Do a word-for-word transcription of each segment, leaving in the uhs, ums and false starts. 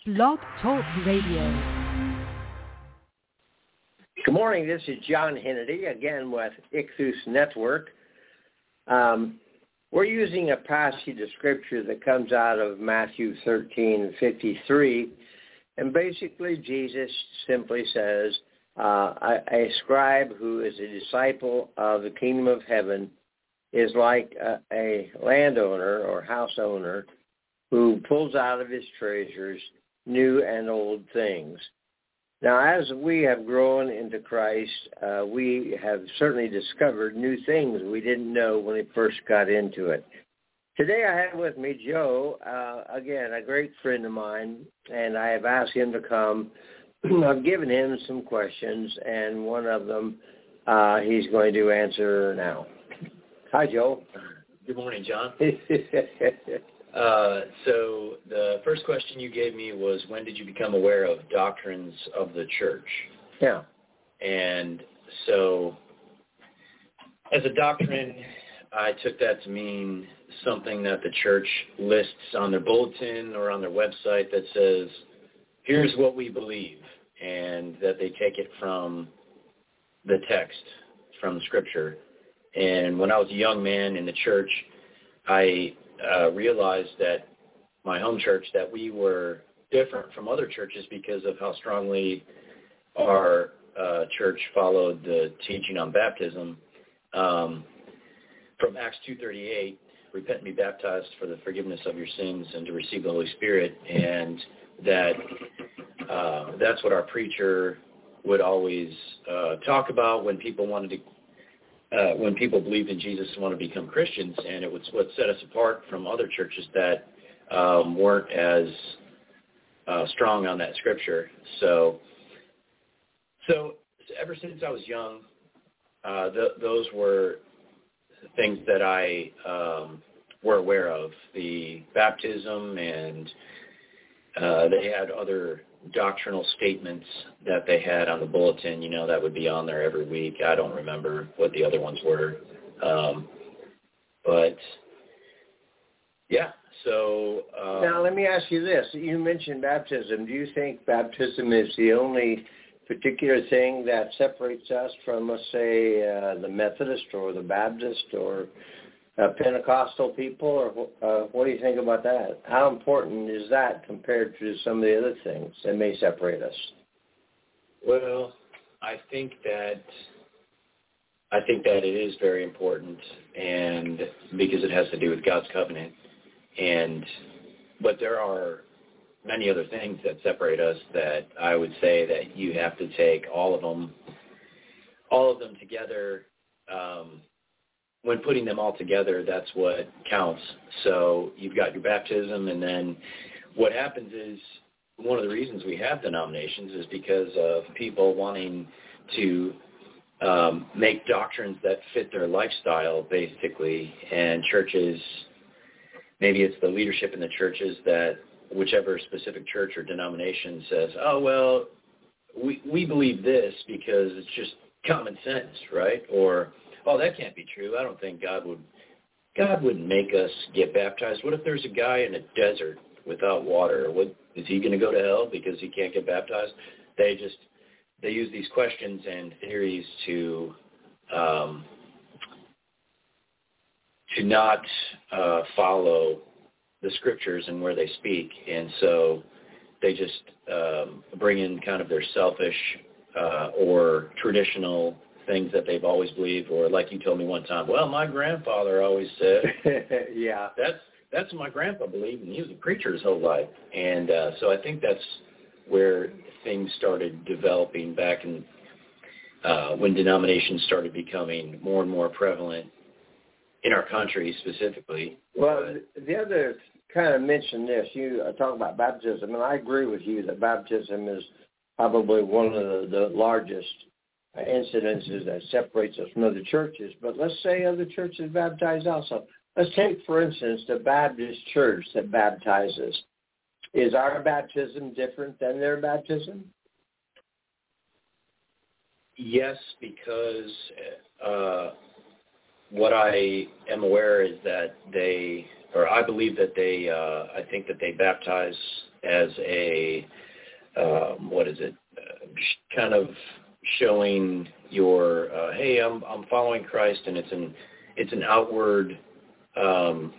Blog Talk Radio. Good morning. This is John Hennedy, again with Ichthus Network. Um, we're using a passage of Scripture that comes out of Matthew thirteen fifty-three, and basically Jesus simply says, uh, a, a scribe who is a disciple of the kingdom of heaven is like a, a landowner or house owner who pulls out of his treasures new and old things. Now, as we have grown into Christ, uh, we have certainly discovered new things we didn't know when we first got into it. Today I have with me Joe, uh, again, a great friend of mine, and I have asked him to come. I've given him some questions, and one of them uh, he's going to answer now. Hi, Joe. Good morning, John. Uh, so the first question you gave me was, when did you become aware of doctrines of the church? Yeah. And so as a doctrine, I took that to mean something that the church lists on their bulletin or on their website that says, here's what we believe, and that they take it from the text, from Scripture. And when I was a young man in the church, I Uh, realized that my home church, that we were different from other churches because of how strongly our uh, church followed the teaching on baptism. Um, from Acts two thirty-eight, repent and be baptized for the forgiveness of your sins and to receive the Holy Spirit, and that uh, that's what our preacher would always uh, talk about when people wanted to Uh, when people believed in Jesus and want to become Christians, and it was what set us apart from other churches that um, weren't as uh, strong on that scripture. So, so ever since I was young, uh, th- those were things that I um, were aware of, the baptism, and uh, they had other doctrinal statements that they had on the bulletin, you know, that would be on there every week. I don't remember what the other ones were. Um, but, yeah, so... Uh, now, let me ask you this. You mentioned baptism. Do you think baptism is the only particular thing that separates us from, let's say, uh, the Methodist or the Baptist or uh, Pentecostal people? Or uh, what do you think about that? How important is that compared to some of the other things that may separate us? Well, I think that I think that it is very important, and because it has to do with God's covenant. And but there are many other things that separate us that I would say that you have to take all of them, all of them together. Um, when putting them all together, that's what counts. So you've got your baptism, and then what happens is, one of the reasons we have denominations is because of people wanting to um, make doctrines that fit their lifestyle, basically, and churches, maybe it's the leadership in the churches that whichever specific church or denomination says, oh, well, we, we believe this because it's just common sense, right? Or, oh, that can't be true. I don't think God would God wouldn't make us get baptized. What if there's a guy in a desert without water? What, is he going to go to hell because he can't get baptized? They just, they use these questions and theories to um, to not uh, follow the scriptures and where they speak. And so they just um, bring in kind of their selfish uh, or traditional things that they've always believed, or like you told me one time, well, my grandfather always said, yeah, that's that's what my grandpa believed, and he was a preacher his whole life. And uh, so I think that's where things started developing back in uh, when denominations started becoming more and more prevalent in our country specifically. Well, but, the other kind of mentioned this, you uh, talk about baptism, and I agree with you that baptism is probably one of the, the largest incidences that separates us from other churches. But let's say other churches baptize also. Let's take, for instance, the Baptist church that baptizes. Is our baptism different than their baptism? Yes, because uh, what I am aware is that they or I believe that they, uh, I think that they baptize as a, um, what is it, uh, kind of showing your, uh, hey, I'm I'm following Christ, and it's an it's an outward. Um,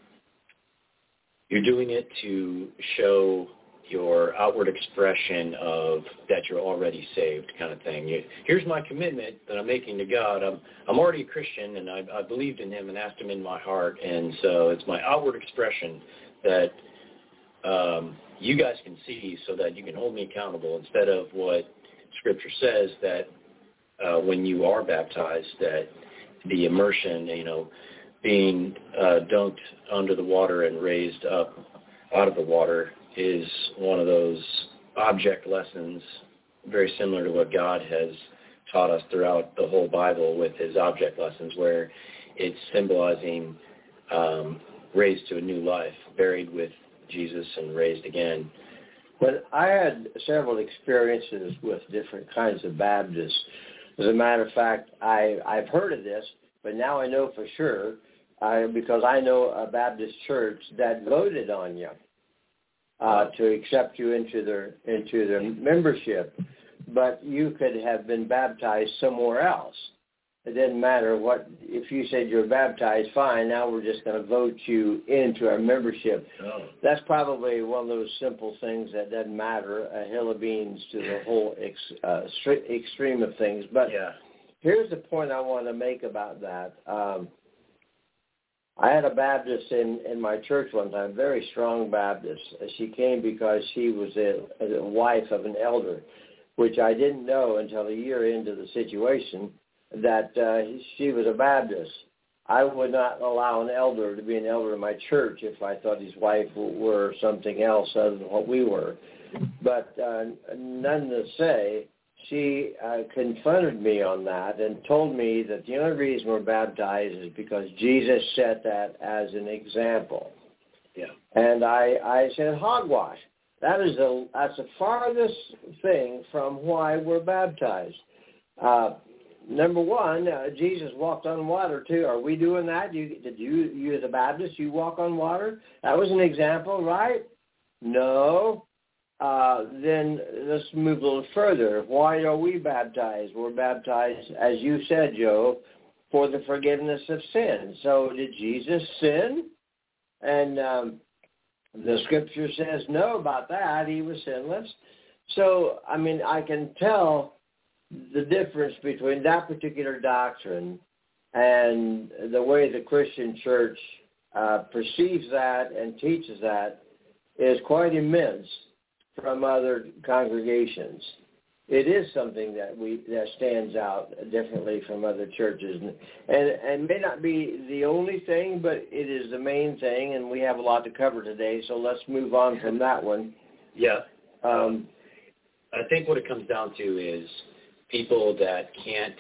you're doing it to show your outward expression of that you're already saved, kind of thing. You, here's my commitment that I'm making to God. I'm I'm already a Christian, and I, I believed in Him and asked Him in my heart, and so it's my outward expression that um, you guys can see, so that you can hold me accountable. Instead of what Scripture says, that uh, when you are baptized, that the immersion, you know, being uh, dunked under the water and raised up out of the water is one of those object lessons, very similar to what God has taught us throughout the whole Bible with His object lessons, where it's symbolizing um, raised to a new life, buried with Jesus and raised again. But I had several experiences with different kinds of Baptists. As a matter of fact, I, I've heard of this, but now I know for sure I, because I know a Baptist church that voted on you. Uh, to accept you into their into their membership, but you could have been baptized somewhere else. It didn't matter what, if you said you're baptized, fine, now we're just going to vote you into our membership. Oh. That's probably one of those simple things that doesn't matter, a hill of beans to the whole ex, uh, extreme of things. But yeah. Here's the point I want to make about that. Um, I had a Baptist in, in my church one time, very strong Baptist. She came because she was a, a wife of an elder, which I didn't know until a year into the situation, that uh, she was a Baptist. I would not allow an elder to be an elder in my church if I thought his wife were something else other than what we were. But uh, none to say, she uh, confronted me on that and told me that the only reason we're baptized is because Jesus set that as an example. Yeah. And I, I said, hogwash. That is the that's the farthest thing from why we're baptized. Uh, number one, uh, Jesus walked on water too. Are we doing that? You, did you, you as a Baptist, you walk on water? That was an example, right? No. Uh, then let's move a little further. Why are we baptized? We're baptized, as you said, Joe, for the forgiveness of sin. So did Jesus sin? And um, the Scripture says no about that. He was sinless. So, I mean, I can tell the difference between that particular doctrine and the way the Christian church uh, perceives that and teaches that is quite immense from other congregations. It is something that we that stands out differently from other churches, and, and and may not be the only thing, but it is the main thing, and we have a lot to cover today, so let's move on from that one. Yeah. Um, I think what it comes down to is people that can't,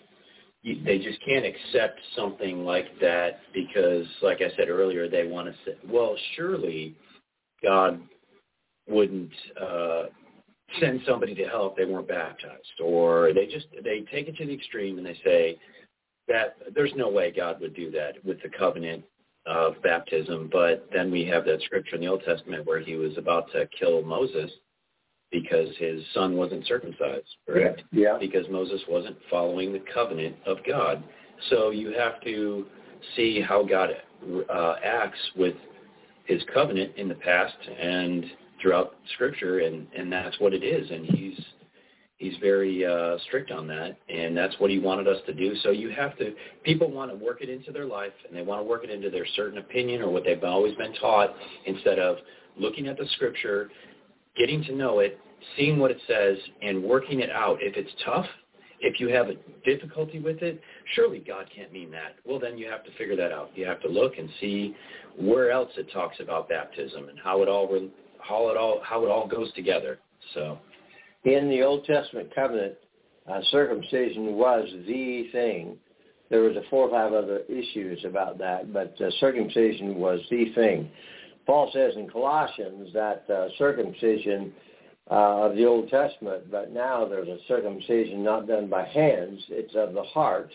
they just can't accept something like that because, like I said earlier, they want to say, well, surely God wouldn't uh, send somebody to hell if they weren't baptized, or they just they take it to the extreme and they say that there's no way God would do that with the covenant of baptism. But then we have that scripture in the Old Testament where he was about to kill Moses because his son wasn't circumcised, correct? Yeah. yeah. Because Moses wasn't following the covenant of God. So you have to see how God uh, acts with his covenant in the past and throughout Scripture, and, and that's what it is. And he's he's very uh, strict on that, and that's what he wanted us to do. So you have to, people want to work it into their life, and they want to work it into their certain opinion or what they've always been taught, instead of looking at the Scripture, getting to know it, seeing what it says, and working it out. If it's tough, if you have a difficulty with it, surely God can't mean that. Well, then you have to figure that out. You have to look and see where else it talks about baptism and how it all how it all how it all goes together. So, in the Old Testament covenant, uh, circumcision was the thing. There was a four or five other issues about that, but uh, circumcision was the thing. Paul says in Colossians that uh, circumcision uh, of the Old Testament, but now there's a circumcision not done by hands, it's of the heart.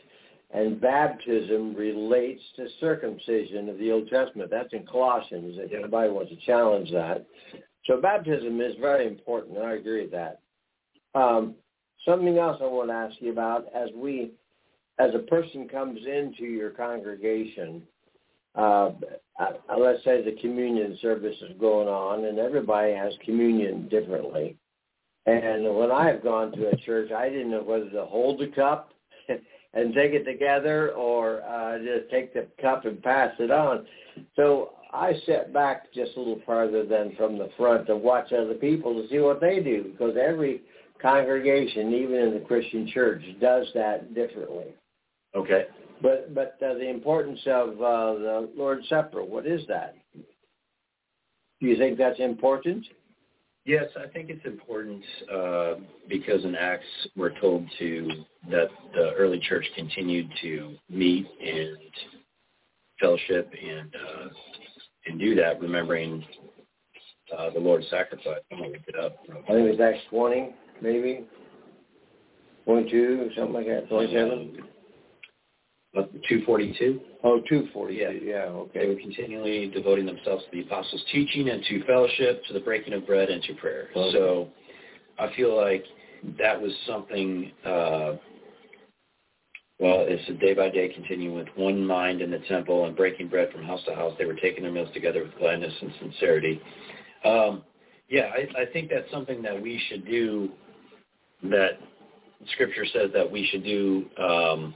and baptism relates to circumcision of the Old Testament. That's in Colossians, if anybody wants to challenge that. So baptism is very important, and I agree with that. Um, something else I want to ask you about, as we, as a person comes into your congregation, uh, uh, let's say the communion service is going on, and everybody has communion differently. And when I've gone to a church, I didn't know whether to hold the cup and take it together or uh, just take the cup and pass it on. So I sat back just a little farther than from the front to watch other people to see what they do, because every congregation, even in the Christian church, does that differently. Okay. But but uh, the importance of uh, the Lord's Supper, what is that? Do you think that's important? Yes, I think it's important uh, because in Acts we're told to that the early church continued to meet and fellowship and uh, and do that, remembering uh, the Lord's sacrifice. I'm gonna look it up. I think it was Acts twenty, maybe twenty-two, something like that. twenty-seven. Uh, two forty-two. Oh, two forty-two. Yeah. Yeah. Okay. They were continually devoting themselves to the apostles' teaching and to fellowship, to the breaking of bread, and to prayer. Okay. So I feel like that was something, uh, well, it's a day-by-day continuing with one mind in the temple and breaking bread from house to house. They were taking their meals together with gladness and sincerity. Um, yeah, I, I think that's something that we should do, that Scripture says that we should do um,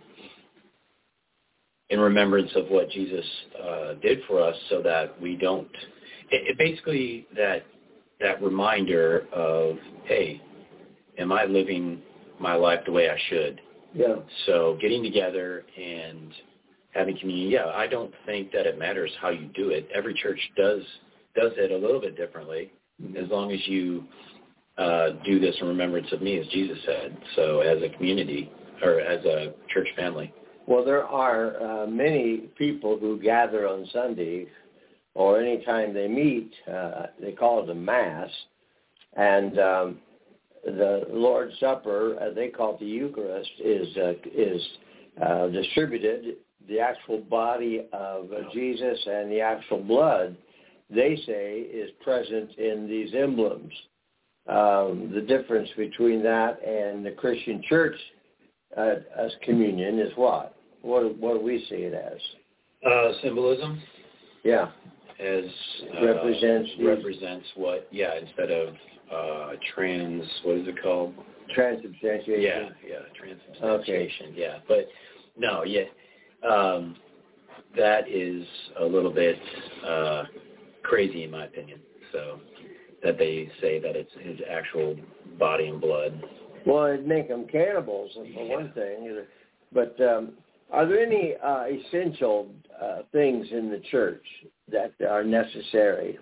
in remembrance of what Jesus uh, did for us, so that we don't, it, it basically that that reminder of, hey, am I living my life the way I should? Yeah. So getting together and having communion, yeah, I don't think that it matters how you do it. Every church does does it a little bit differently, mm-hmm. as long as you uh, do this in remembrance of me, as Jesus said, so as a community or as a church family. Well, there are uh, many people who gather on Sunday or any time they meet. Uh, they call it a Mass. And um, the Lord's Supper, as they call it the Eucharist, is, uh, is uh, distributed. The actual body of uh, Jesus and the actual blood, they say, is present in these emblems. Um, the difference between that and the Christian church uh, as communion is what? What, what do we see it as? Uh, symbolism. Yeah. As uh, represents represents what? Yeah, instead of uh, trans, what is it called? Transubstantiation. Yeah, yeah, transubstantiation. Okay. Yeah, but no, yeah, um, that is a little bit uh, crazy in my opinion. So that they say that it's his actual body and blood. Well, it'd make them cannibals, for yeah. one thing. But um, are there any uh, essential uh, things in the church that are necessary?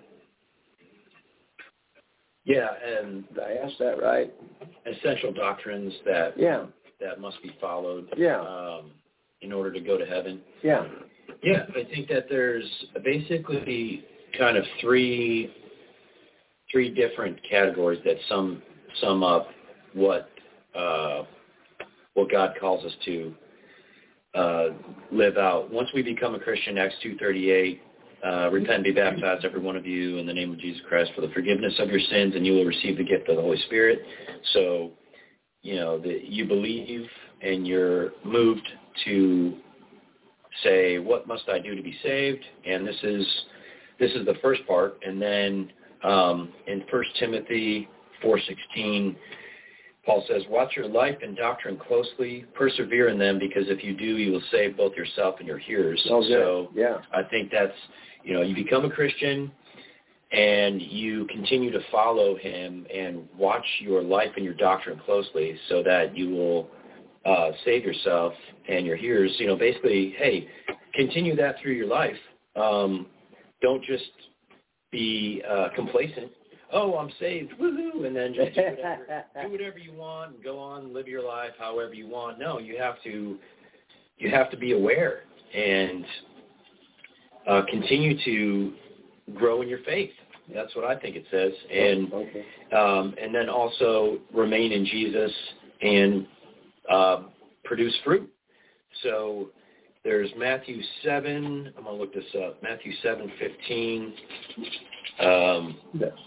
Yeah, and did I ask that right? Essential doctrines that yeah. that must be followed yeah. um, in order to go to heaven. Yeah. Yeah, I think that there's basically kind of three three different categories that sum sum up what uh, what God calls us to uh, live out. Once we become a Christian, Acts two thirty-eight, uh, repent and be baptized, every one of you, in the name of Jesus Christ for the forgiveness of your sins, and you will receive the gift of the Holy Spirit. So, you know, the, you believe and you're moved to say, what must I do to be saved? And this is this is the first part. And then um, in First Timothy four sixteen, Paul says, watch your life and doctrine closely, persevere in them, because if you do, you will save both yourself and your hearers. Oh, so yeah. I think that's, you know, you become a Christian and you continue to follow him and watch your life and your doctrine closely so that you will uh, save yourself and your hearers. You know, basically, hey, continue that through your life. Um, don't just be uh, complacent. Oh, I'm saved, woohoo, and then just do whatever, do whatever you want and go on, live your life however you want. No, you have to, you have to be aware and uh, continue to grow in your faith. That's what I think it says, and okay. um, and then also remain in Jesus and uh, produce fruit. so there's Matthew seven. I'm going to look this up. Matthew seven fifteen. Um,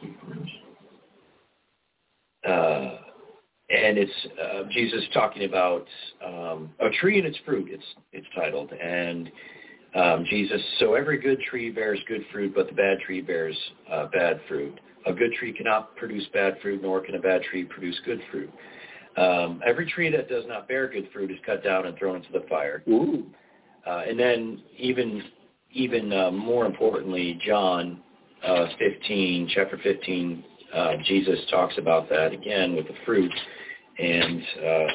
uh, and it's uh, Jesus talking about um, a tree and its fruit. It's it's titled, and um, Jesus. So every good tree bears good fruit, but the bad tree bears uh, bad fruit. A good tree cannot produce bad fruit, nor can a bad tree produce good fruit. Um, every tree that does not bear good fruit is cut down and thrown into the fire. Ooh. Uh, and then even even uh, more importantly, John uh, fifteen, chapter fifteen, uh, Jesus talks about that again with the fruit. And uh,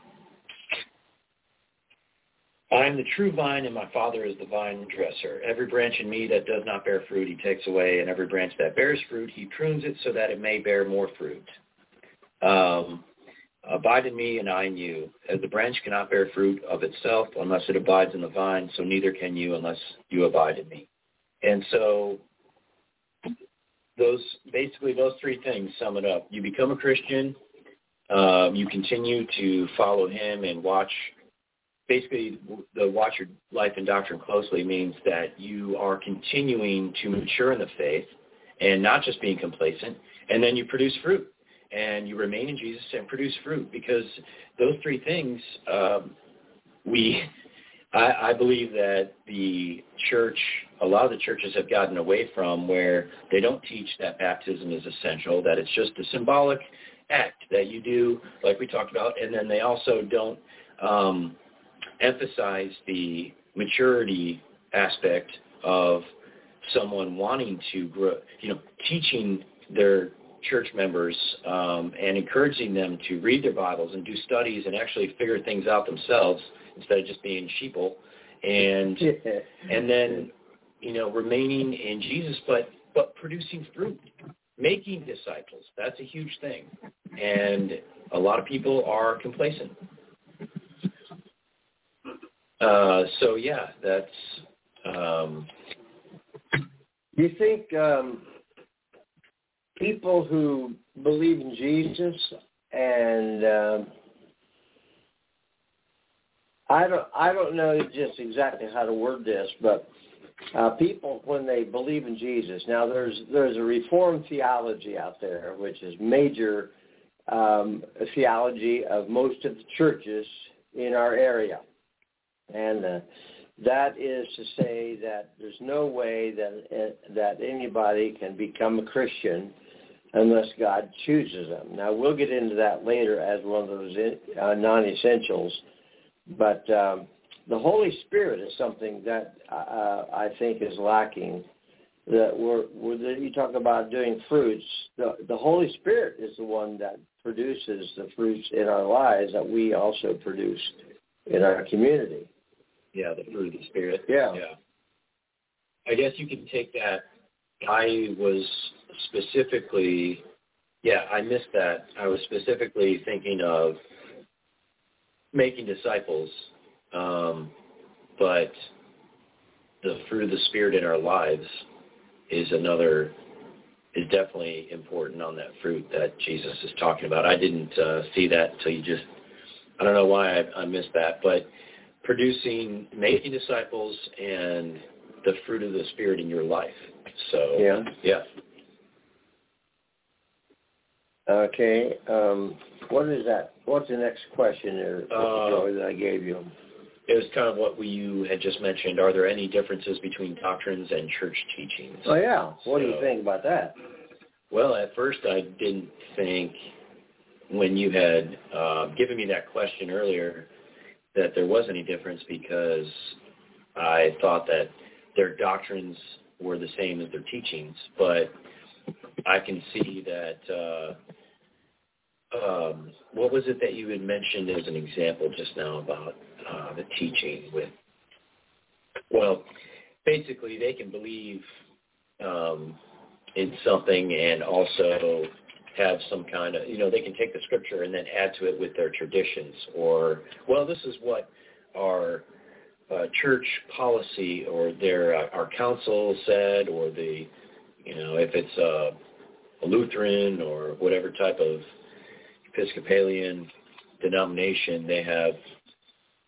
I am the true vine, and my Father is the vine dresser. Every branch in me that does not bear fruit, he takes away, and every branch that bears fruit, he prunes it so that it may bear more fruit. Um, Abide in me, and I in you. As the branch cannot bear fruit of itself unless it abides in the vine, so neither can you unless you abide in me. And so those basically those three things sum it up. You become a Christian. Um, you continue to follow him and watch. Basically, the watch your life and doctrine closely means that you are continuing to mature in the faith and not just being complacent, and then you produce fruit. And you remain in Jesus and produce fruit, because those three things, um, we, I, I believe that the church, a lot of the churches have gotten away from, where they don't teach that baptism is essential, that it's just a symbolic act that you do, like we talked about, and then they also don't um, emphasize the maturity aspect of someone wanting to grow, you know, teaching their church members um, and encouraging them to read their Bibles and do studies and actually figure things out themselves instead of just being sheeple, and and then, you know, remaining in Jesus, but but producing fruit, making disciples. That's a huge thing, and a lot of people are complacent. Uh, so yeah, that's. Um, Do you think um, people who believe in Jesus, and um, I don't I don't know just exactly how to word this, but uh, people, when they believe in Jesus, now there's there's a Reformed theology out there, which is major um, theology of most of the churches in our area, and uh, that is to say that there's no way that uh, that anybody can become a Christian unless God chooses them. Now, we'll get into that later as one of those uh, non-essentials, but um, the Holy Spirit is something that uh, I think is lacking. That we're, we're, you talk about doing fruits. The, the Holy Spirit is the one that produces the fruits in our lives that we also produce in our community. Yeah, the fruit of the Spirit. Yeah. Yeah. I guess you can take that. I was specifically, yeah, I missed that. I was specifically thinking of making disciples, um, but the fruit of the Spirit in our lives is another, is definitely important on that fruit that Jesus is talking about. I didn't uh, see that until you just, I don't know why I, I missed that, but producing, making disciples and the fruit of the Spirit in your life. So, yeah. yeah. Okay. Um, what is that? What's the next question there, Uh, Joey, that I gave you? It was kind of what we, you had just mentioned. Are there any differences between doctrines and church teachings? Oh, yeah. What so, do you think about that? Well, at first I didn't think, when you had uh, given me that question earlier, that there was any difference, because I thought that their doctrines were the same as their teachings. But I can see that, uh, um, what was it that you had mentioned as an example just now about uh, the teaching with, well, basically they can believe um, in something and also have some kind of, you know, they can take the scripture and then add to it with their traditions, or, well, this is what our uh, church policy or their uh, our council said, or the, you know, if it's a, a Lutheran or whatever type of Episcopalian denomination, they have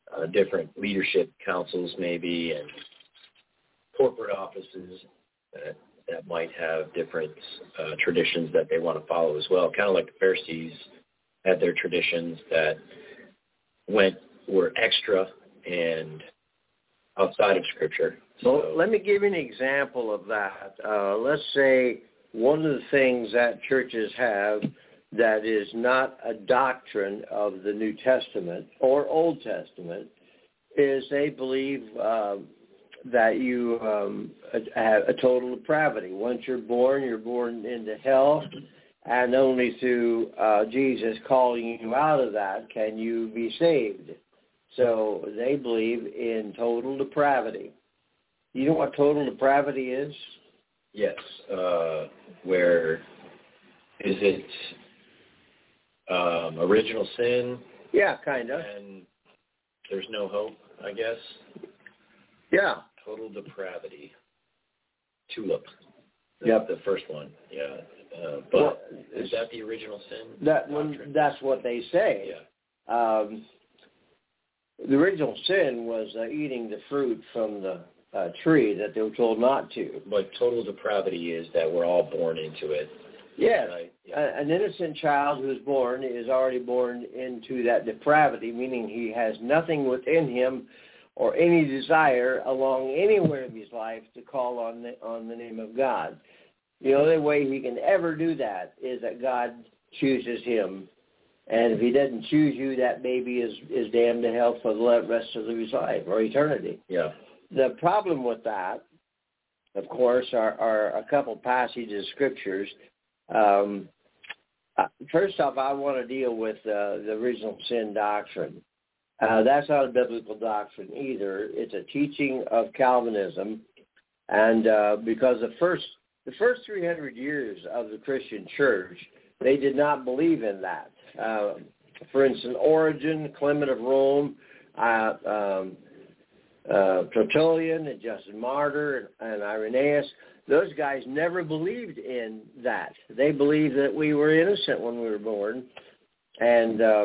uh, different leadership councils maybe and corporate offices that, that might have different uh, traditions that they want to follow as well, kind of like the Pharisees had their traditions that went were extra and outside of Scripture. So So let me give you an example of that. Uh, let's say one of the things that churches have that is not a doctrine of the New Testament or Old Testament is they believe uh, that you um, have a total depravity. Once you're born, you're born into hell, and only through uh, Jesus calling you out of that can you be saved. So they believe in total depravity. You know what total depravity is? yes, uh, where is it um, original sin Yeah, kind of. and there's no hope, I guess? Yeah. Total depravity. Tulip. The, Yep. the first one, yeah. Uh, but Well, is that the original sin? That when, doctrine? that's what they say. Yeah. Um, the original sin was uh, eating the fruit from the uh, tree that they were told not to. But total depravity is that we're all born into it. Yes, Right? Yeah. a- an innocent child who is born is already born into that depravity, meaning he has nothing within him or any desire along anywhere of his life to call on the, on the name of God. The only way he can ever do that is that God chooses him. And if he doesn't choose you, that baby is, is damned to hell for the rest of his life or eternity. Yeah. The problem with that, of course, are, are a couple passages of scriptures. Um, uh, first off, I want to deal with uh, the original sin doctrine. Uh, that's not a biblical doctrine either. It's a teaching of Calvinism. And uh, because the first the first three hundred years of the Christian church, they did not believe in that. Uh, for instance, Origen, Clement of Rome, uh, um, uh, Tertullian, and Justin Martyr, and, and Irenaeus, those guys never believed in that. They believed that we were innocent when we were born, and uh,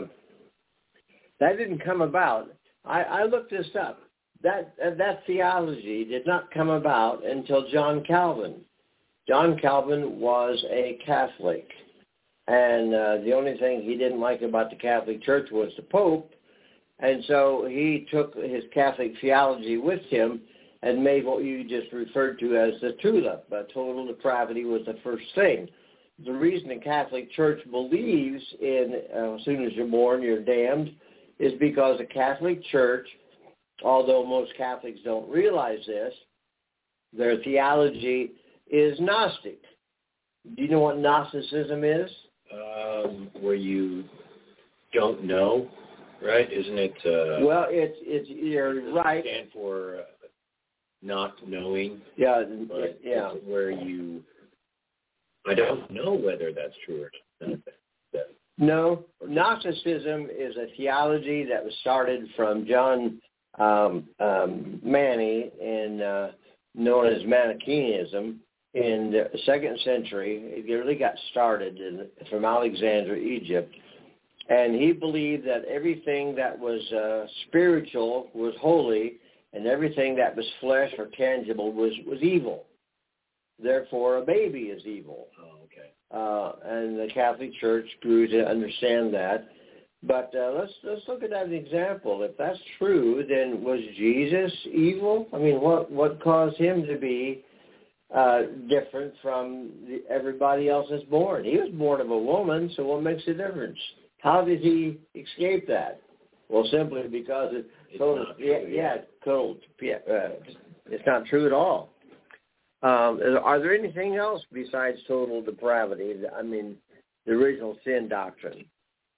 that didn't come about. I, I looked this up. That uh, that theology did not come about until John Calvin. John Calvin was a Catholic, and uh, the only thing he didn't like about the Catholic Church was the Pope, and so he took his Catholic theology with him and made what you just referred to as the tulip. Uh, total depravity was the first thing. The reason the Catholic Church believes in uh, as soon as you're born, you're damned, is because the Catholic Church, although most Catholics don't realize this, their theology is Gnostic. Do you know what Gnosticism is? Um, where you don't know, right? Isn't it? Uh, Well, it's it's you're does it right. Stand for uh, not knowing. Yeah, But yeah. it's where you. I don't know whether that's true or not. That, No, Gnosticism is a theology that was started from John um, um, Mani, in uh, known as Manichaeism, in the second century. It really got started in, from Alexandria, Egypt, and he believed that everything that was uh, spiritual was holy, and everything that was flesh or tangible was, was evil. Therefore, a baby is evil. oh, okay. Uh, and the Catholic Church grew to understand that. But uh, let's let's look at that example. If that's true, then was Jesus evil? I mean, what what caused him to be uh, different from the, everybody else that's born? He was born of a woman, so what makes the difference? How did he escape that? Well, simply because it, It's total, not true, yeah, yeah. yeah, total, yeah, uh, it's not true at all. Um, are there anything else besides total depravity? I mean, the original sin doctrine.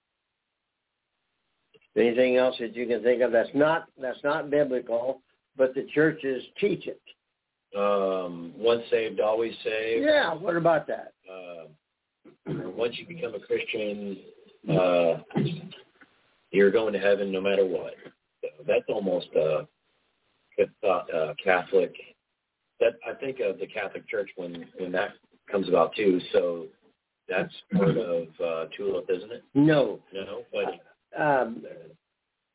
Anything else that you can think of that's not that's not biblical, but the churches teach it? Um, once saved, always saved. Yeah. What about that? Uh, once you become a Christian, uh, you're going to heaven no matter what. So that's almost a uh, Catholic. That I think of the Catholic Church when when that comes about too. So that's part of uh, Tulip, isn't it? No. No, but Um,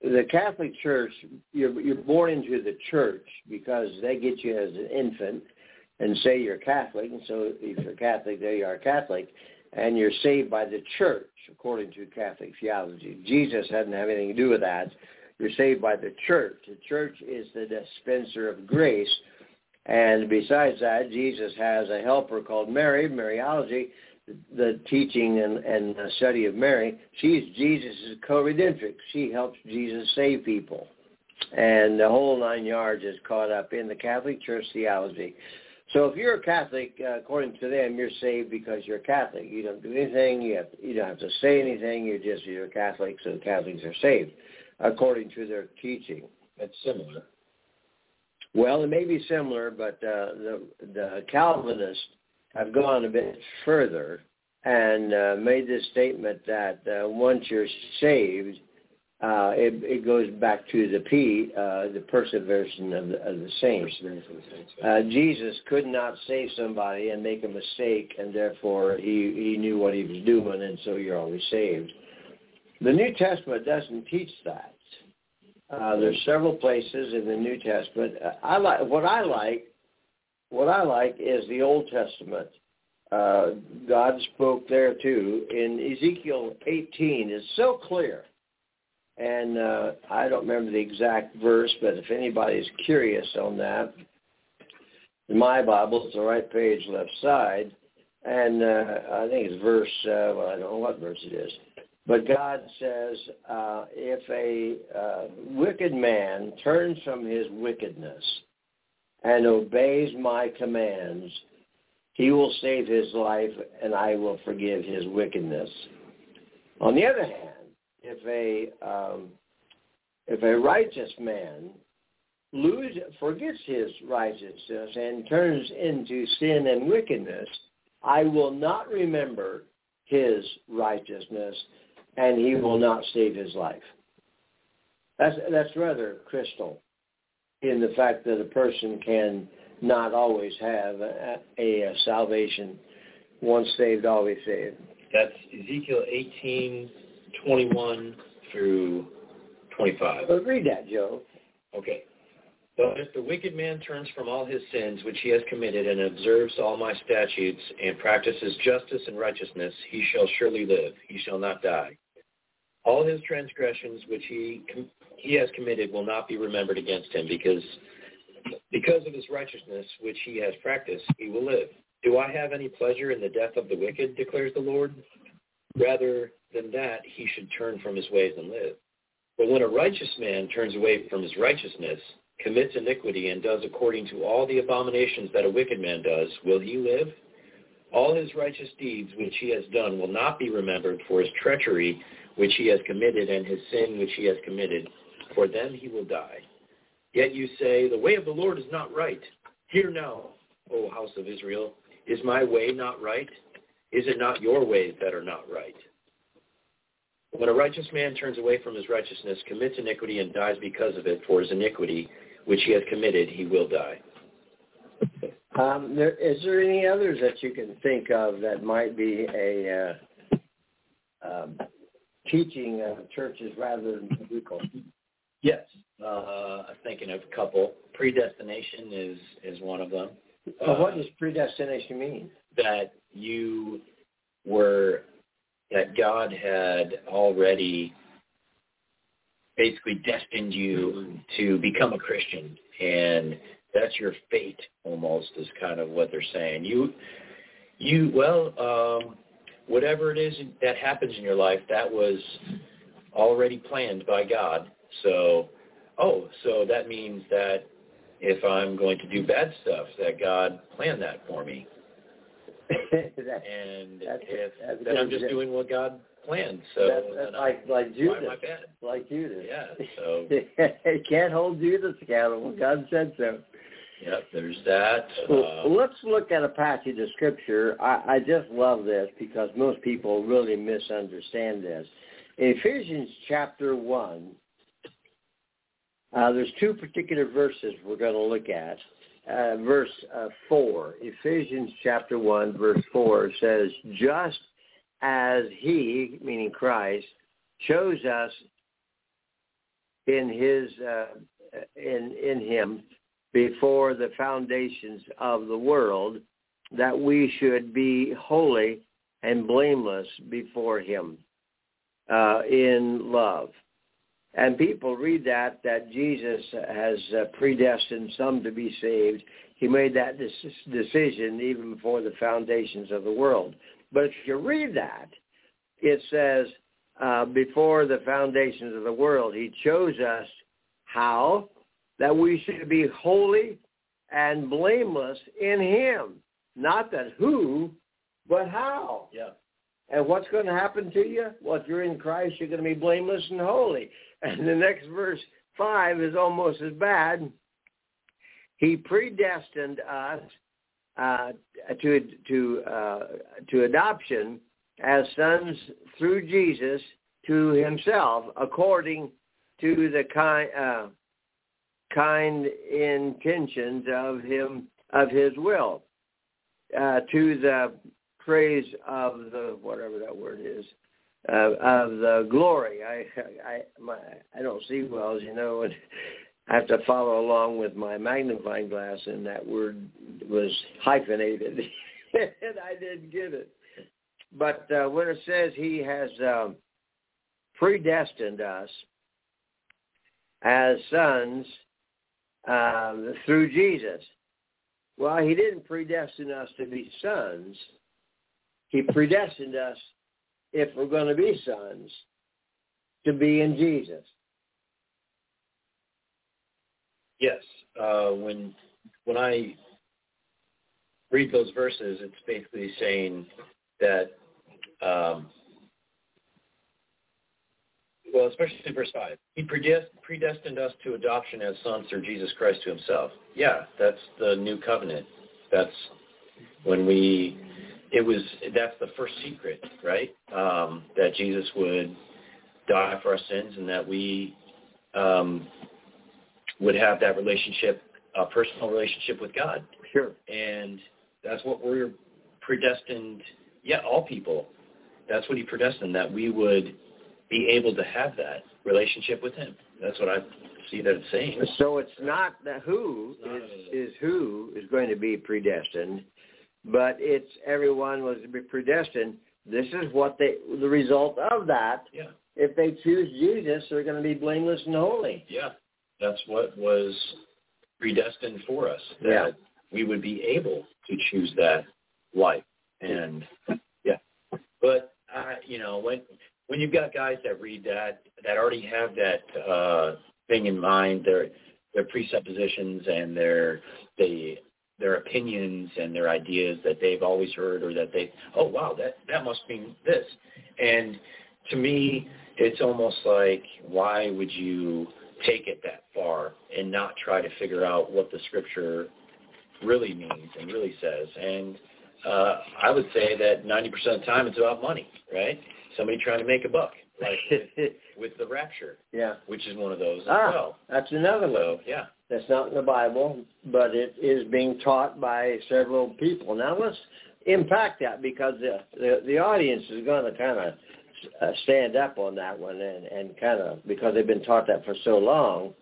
the Catholic Church, you're, you're born into the church because they get you as an infant and say you're Catholic, and so if you're Catholic, there you are Catholic, and you're saved by the church, according to Catholic theology. Jesus doesn't have anything to do with that. You're saved by the church. The church is the dispenser of grace, and besides that, Jesus has a helper called Mary, Mariology, the teaching and, and the study of Mary. She's Jesus' co-redemptrix. She helps Jesus save people. And the whole nine yards is caught up in the Catholic Church theology. So if you're a Catholic, uh, according to them, you're saved because you're Catholic. You don't do anything. You, have, you don't have to say anything. You're just you're a Catholic, so Catholics are saved, according to their teaching. That's similar. Well, it may be similar, but uh, the, the Calvinists have gone a bit further and uh, made this statement that uh, once you're saved, uh, it, it goes back to the P, uh, the perseverance of the, of the saints. Uh, Jesus could not save somebody and make a mistake, and therefore he, he knew what he was doing, and so you're always saved. The New Testament doesn't teach that. Uh, there's several places in the New Testament. Uh, I like what I like. What I like is the Old Testament. Uh, God spoke there too. In Ezekiel eighteen, it's so clear. And uh, I don't remember the exact verse, but if anybody's curious on that, in my Bible, it's the right page, left side. And uh, I think it's verse, uh, well, I don't know what verse it is. But God says, uh, if a uh, wicked man turns from his wickedness and obeys my commands, he will save his life, and I will forgive his wickedness. On the other hand, if a um, if a righteous man lose, forgets his righteousness and turns into sin and wickedness, I will not remember his righteousness, and he will not save his life. That's that's rather crystal in the fact that a person can not always have a, a, a salvation. Once saved, always saved. That's Ezekiel eighteen, twenty-one through twenty-five. But read that, Joe. Okay. But if the wicked man turns from all his sins which he has committed and observes all my statutes and practices justice and righteousness, he shall surely live. He shall not die. All his transgressions which he com- he has committed will not be remembered against him, because because of his righteousness which he has practiced, he will live. Do I have any pleasure in the death of the wicked, declares the Lord? Rather than that, he should turn from his ways and live. But when a righteous man turns away from his righteousness, commits iniquity, and does according to all the abominations that a wicked man does, will he live? All his righteous deeds which he has done will not be remembered for his treachery which he has committed and his sin which he has committed, for then he will die. Yet you say, the way of the Lord is not right. Hear now, O house of Israel, is my way not right? Is it not your ways that are not right? When a righteous man turns away from his righteousness, commits iniquity, and dies because of it, for his iniquity which he has committed, he will die. Um, there, is there any others that you can think of that might be a uh, um, teaching uh, churches rather than biblical? Yes. Uh, I'm thinking of a couple. Predestination is, is one of them. Uh, what does predestination mean? That you were, that God had already basically destined you to become a Christian, and that's your fate almost, is kind of what they're saying. You, you well, um, whatever it is that happens in your life, that was already planned by God. So, oh, so that means that if I'm going to do bad stuff, that God planned that for me. that, and that's, if that's then I'm just doing what God planned. So that's, that's like I, like Judas. Why am I bad? Like Judas. Yeah. So you can't hold Judas accountable. God said so. Yep. There's that. Well, Uh, let's look at a passage of Scripture. I, I just love this because most people really misunderstand this. In Ephesians chapter one, uh, there's two particular verses we're going to look at. Uh, verse uh, four, Ephesians chapter one, verse four says, just as he, meaning Christ, chose us in his uh, in in him before the foundations of the world, that we should be holy and blameless before him uh, in love. And people read that, that Jesus has uh, predestined some to be saved. He made that decision even before the foundations of the world. But if you read that, it says, uh, before the foundations of the world, he chose us. How? That we should be holy and blameless in him. Not that who, but how. Yeah. And what's going to happen to you? Well, if you're in Christ, you're going to be blameless and holy. And the next verse five is almost as bad. He predestined us uh, to to uh, to adoption as sons through Jesus to himself, according to the kind uh, kind intentions of him of his will, uh, to the praise of the whatever that word is. Uh, of the glory. I I my, I don't see well, as you know, and I have to follow along with my magnifying glass, and that word was hyphenated, and I didn't get it. But uh, when it says he has um, predestined us as sons um, through Jesus, well, he didn't predestine us to be sons. He predestined us, if we're going to be sons, to be in Jesus. Yes. Uh, when when I read those verses, it's basically saying that, um, well, especially verse five, he predestined us to adoption as sons through Jesus Christ to himself. Yeah, that's the new covenant. That's when we... It was, that's the first secret, right? Um, that Jesus would die for our sins and that we um, would have that relationship, a personal relationship with God. Sure. And that's what we're predestined, yeah, all people. That's what he predestined, that we would be able to have that relationship with him. That's what I see that it's saying. So it's not the who is, is who is going to be predestined, but it's everyone was to be predestined. This is what they, the result of that. Yeah. If they choose Jesus, they're going to be blameless and holy. Yeah. That's what was predestined for us, that yeah. we would be able to choose that life. And, yeah. But, uh, you know, when when you've got guys that read that, that already have that uh, thing in mind, their their presuppositions and their they their opinions and their ideas that they've always heard, or that they, oh, wow, that, that must mean this. And to me, it's almost like, why would you take it that far and not try to figure out what the scripture really means and really says? And uh, I would say that ninety percent of the time it's about money, right? Somebody trying to make a buck, like with, with the rapture, yeah, which is one of those as ah, well. That's another one. So, yeah. That's not in the Bible, but it is being taught by several people. Now let's impact that, because the the, the audience is going to kind of uh, stand up on that one, and, and kind of, because they've been taught that for so long.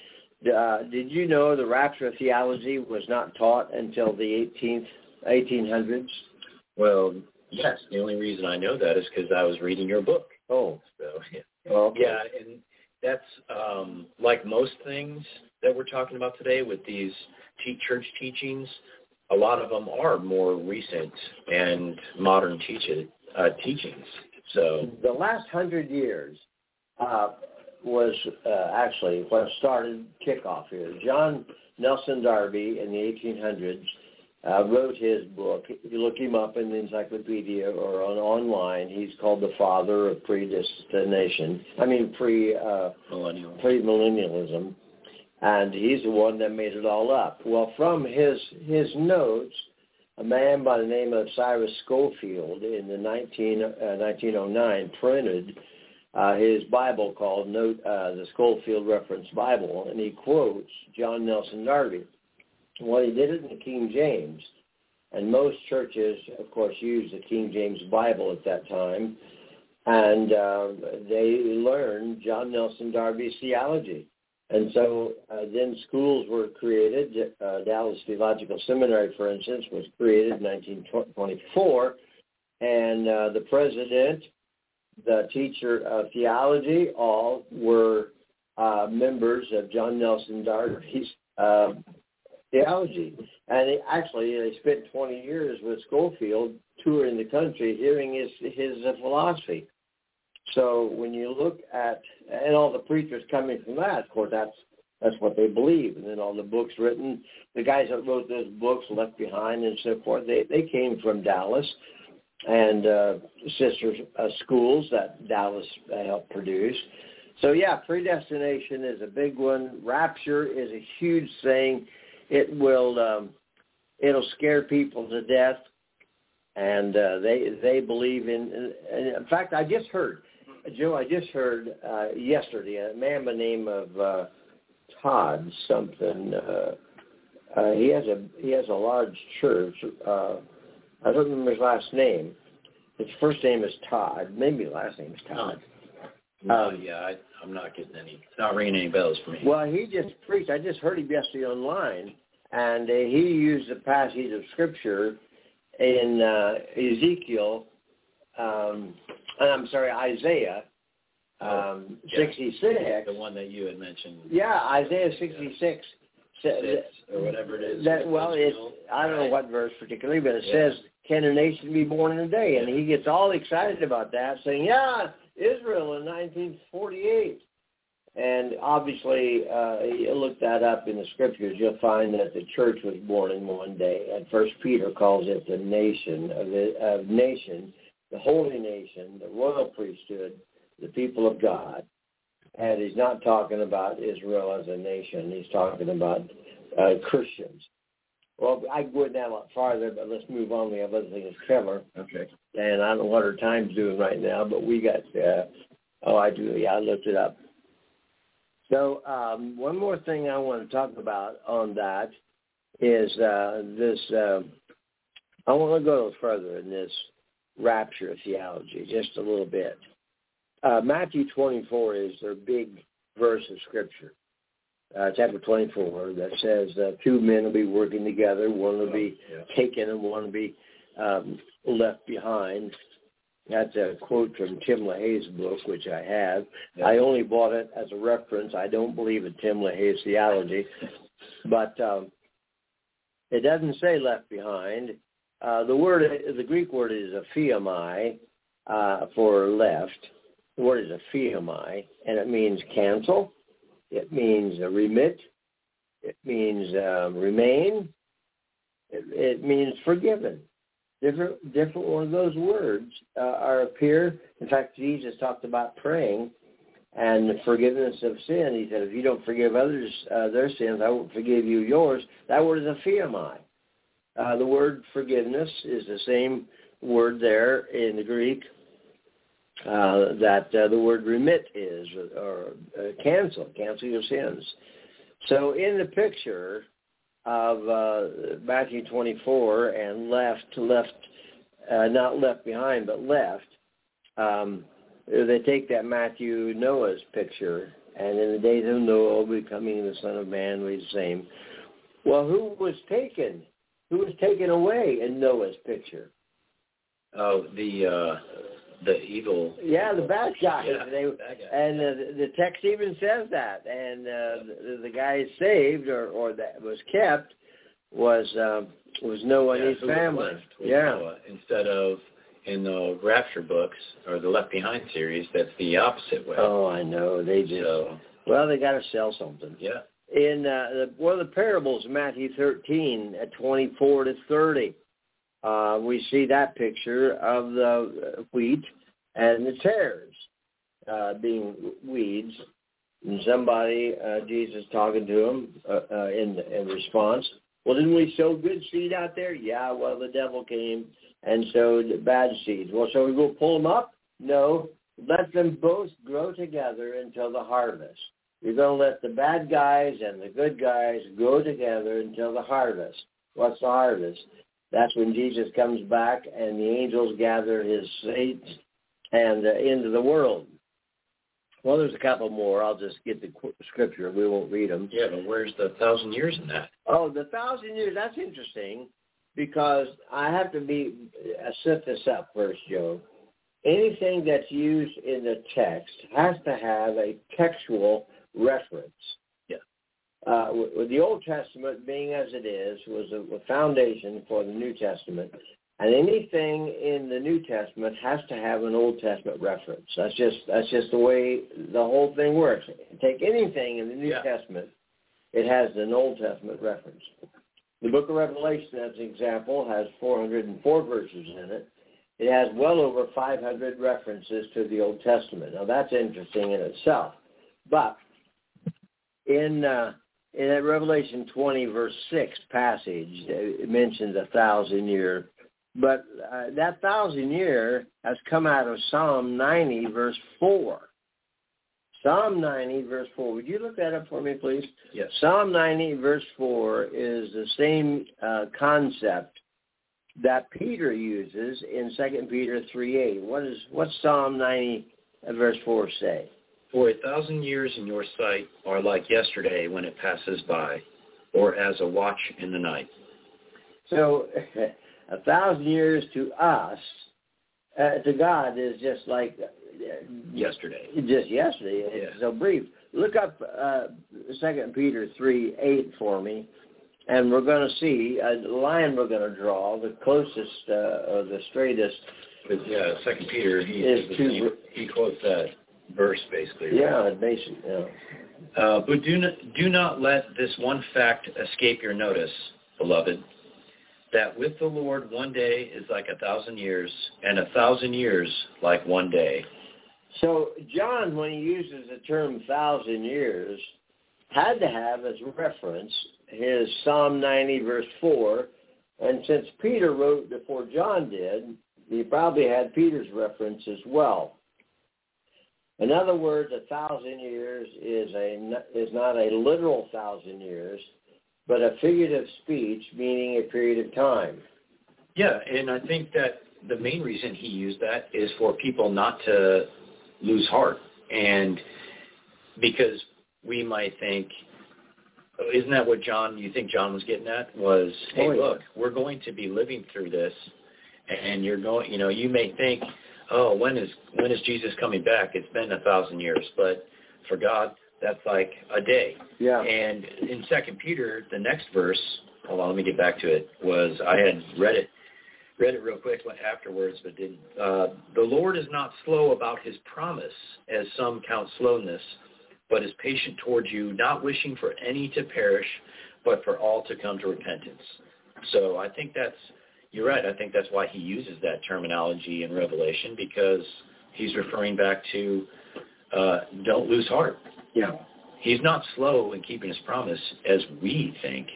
Uh, did you know the rapture theology was not taught until the eighteenth, eighteen hundreds? Well, yes. The only reason I know that is because I was reading your book. Oh. So, yeah. Oh, okay. Yeah, and that's um, like most things that we're talking about today with these te- church teachings. A lot of them are more recent and modern teach- uh, teachings. So the last hundred years uh, was uh, actually what started kickoff here. John Nelson Darby in the eighteen hundreds uh, wrote his book. If you look him up in the encyclopedia or on online, he's called the father of predestination. I mean, pre uh, millennial. premillennialism. And he's the one that made it all up. Well, from his his notes, a man by the name of Cyrus Schofield in the nineteen, uh, nineteen oh nine printed uh, his Bible called Note uh, the Schofield Reference Bible, and he quotes John Nelson Darby. Well, he did it in the King James, and most churches, of course, used the King James Bible at that time. and uh, they learned John Nelson Darby's theology. And so uh, then schools were created. Uh, Dallas Theological Seminary, for instance, was created in nineteen twenty-four, and uh, the president, the teacher of theology, all were uh, members of John Nelson Darby's uh, theology. And they, actually, they spent twenty years with Schofield touring the country, hearing his his uh, philosophy. So when you look at, and all the preachers coming from that, of course, that's that's what they believe. And then all the books written, the guys that wrote those books, Left Behind and so forth, they, they came from Dallas and uh, sister uh, schools that Dallas uh, helped produce. So, yeah, predestination is a big one. Rapture is a huge thing. It will, um, it'll scare people to death. And uh, they they believe in, and in fact, I just heard, Joe, I just heard uh, yesterday, a man by the name of uh, Todd something. Uh, uh, he has a he has a large church. Uh, I don't remember his last name. His first name is Todd. Maybe his last name is Todd. No, Um, yeah, I, I'm not getting any. It's not ringing any bells for me. Well, he just preached. I just heard him yesterday online, and uh, he used a passage of Scripture in uh, Ezekiel, um, I'm sorry, Isaiah um, yeah. sixty-six. The one that you had mentioned. Yeah, Isaiah sixty-six. Yeah. Six, or whatever it is. That, well, it, I don't know what verse particularly, but it yeah. says, can a nation be born in a day? And he gets all excited about that, saying, yeah, Israel in nineteen forty-eight. And obviously, uh, you look that up in the scriptures, you'll find that the church was born in one day. And First Peter calls it the nation of the of nation, the holy nation, the royal priesthood, the people of God. And he's not talking about Israel as a nation. He's talking about uh, Christians. Well, I go down a lot farther, but let's move on. We have other things to cover. Okay. And I don't know what our time's doing right now, but we got, uh, oh, I do, yeah, I looked it up. So um, one more thing I want to talk about on that is uh, this, uh, I want to go a little further in this rapture theology, just a little bit. Uh, Matthew twenty-four is their big verse of Scripture, uh, chapter twenty-four, that says uh, two men will be working together, one will be oh, yeah. taken and one will be um, left behind. That's a quote from Tim LaHaye's book, which I have. Yeah. I only bought it as a reference. I don't believe in Tim LaHaye's theology. But um, it doesn't say left behind. Uh, the word, the Greek word is aphiamai uh, for left. The word is aphiamai, and it means cancel. It means uh, remit. It means uh, remain. It, it means forgiven. Different, different one of those words uh, are appear. In fact, Jesus talked about praying and the forgiveness of sin. He said, if you don't forgive others uh, their sins, I won't forgive you yours. That word is aphiamai. Uh, the word forgiveness is the same word there in the Greek uh, that uh, the word remit is, or uh, cancel, cancel your sins. So in the picture of uh, Matthew twenty-four and left, left, uh, not left behind, but left, um, they take that Matthew Noah's picture, and in the days of Noah, becoming the Son of Man, was the same. Well, who was taken? Who was taken away in Noah's picture? Oh, the uh, the evil. Yeah, the bad guys. Yeah, they, bad guys. And uh, the text even says that. And uh, the, the guy saved or, or that was kept was uh, was Noah yeah, and his family. Yeah. Noah, instead of in the Rapture books or the Left Behind series, that's the opposite way. Oh, I know. They just, so, well, they got to sell something. Yeah. In uh, the, one of the parables, Matthew thirteen, at twenty-four to thirty, uh, we see that picture of the wheat and the tares uh, being weeds. And somebody, uh, Jesus talking to him uh, uh, in, in response, well, didn't we sow good seed out there? Yeah, well, the devil came and sowed bad seeds. Well, so we go pull them up? No. Let them both grow together until the harvest. You're going to let the bad guys and the good guys go together until the harvest. What's the harvest? That's when Jesus comes back and the angels gather his saints and the end of the world. Well, there's a couple more. I'll just get the scripture. We won't read them. Yeah, but where's the thousand years in that? Oh, the thousand years, that's interesting because I have to be, uh, set this up first, Joe. Anything that's used in the text has to have a textual reference. Yeah. Uh, with, with the Old Testament being as it is, was a, a foundation for the New Testament. And anything in the New Testament has to have an Old Testament reference. That's just that's just the way the whole thing works. Take anything in the New yeah. Testament, it has an Old Testament reference. The book of Revelation, as an example, has four hundred four verses in it. It has well over five hundred references to the Old Testament. Now, that's interesting in itself. But in uh, in that Revelation twenty, verse six passage, it mentions a thousand year. But uh, that thousand year has come out of Psalm ninety, verse four. Psalm ninety, verse four. Would you look that up for me, please? Yes. Psalm ninety, verse four is the same uh, concept that Peter uses in Second Peter three eight. What is what's Psalm ninety, verse four say? For a thousand years in your sight are like yesterday when it passes by, or as a watch in the night. So a thousand years to us, uh, to God, is just like uh, yesterday. Just yesterday. It's yeah. so brief. Look up uh, Second Peter three eight for me, and we're going to see a line we're going to draw. The closest uh, or the straightest. But yeah, Second Peter. He is he, he quotes that verse basically. Right? Yeah, basically. Yeah. Uh, but do not do not let this one fact escape your notice, beloved, that with the Lord one day is like a thousand years, and a thousand years like one day. So John, when he uses the term thousand years, had to have as reference his Psalm ninety, verse four, and since Peter wrote before John did, he probably had Peter's reference as well. In other words, a thousand years is a is not a literal thousand years, but a figurative speech, meaning a period of time. Yeah, and I think that the main reason he used that is for people not to lose heart. And because we might think, isn't that what John, you think John was getting at? Was, hey, oh, yeah. look, we're going to be living through this, and you're going, you know, you may think, oh, when is when is Jesus coming back? It's been a thousand years. But for God, that's like a day. Yeah. And in Second Peter, the next verse, hold on, let me get back to it, was I had read it, read it real quick afterwards, but didn't. Uh, the Lord is not slow about his promise, as some count slowness, but is patient towards you, not wishing for any to perish, but for all to come to repentance. So I think that's, you're right, I think that's why he uses that terminology in Revelation, because he's referring back to uh, don't lose heart. Yeah. He's not slow in keeping his promise as we think,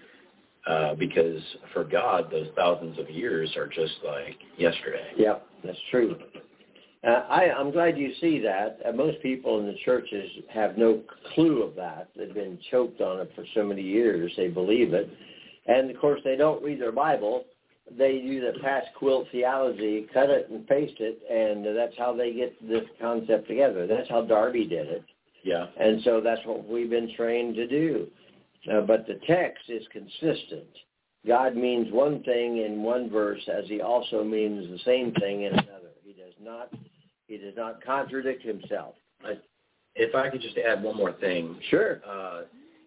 uh, because for God, those thousands of years are just like yesterday. Yeah, that's true. Uh, I, I'm glad you see that. Uh, most people in the churches have no clue of that. They've been choked on it for so many years. They believe it. And, of course, they don't read their Bible. They do the patch quilt theology, cut it and paste it, and that's how they get this concept together. That's how Darby did it. Yeah. And so that's what we've been trained to do. Uh, but the text is consistent. God means one thing in one verse as he also means the same thing in another. He does not he does not contradict himself. I, if I could just add one more thing. Sure. Uh,